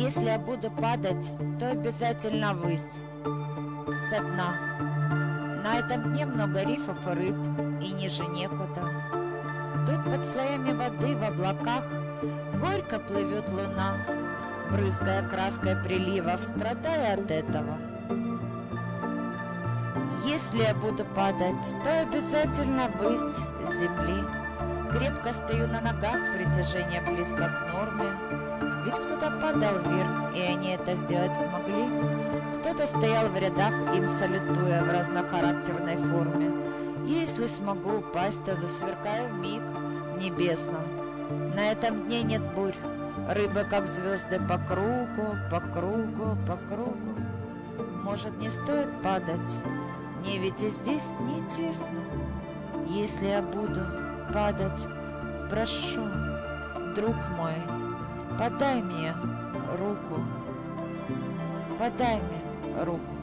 Если я буду падать, то обязательно ввысь, со дна. На этом дне много рифов и рыб, и ниже некуда. Тут под слоями воды в облаках горько плывет луна, брызгая краской приливов, страдая от этого. Если я буду падать, то обязательно ввысь с земли. Крепко стою на ногах, притяжение близко к норме. Ведь кто-то падал вверх, и они это сделать смогли. Кто-то стоял в рядах, им салютуя в разнохарактерной форме. Если смогу упасть, то засверкаю вмиг в небесном. На этом дне нет бурь, рыбы, как звезды, по кругу, по кругу, по кругу. Может, не стоит падать? Мне ведь и здесь не тесно. Если я буду падать, прошу, друг мой, подай мне руку, подай мне руку.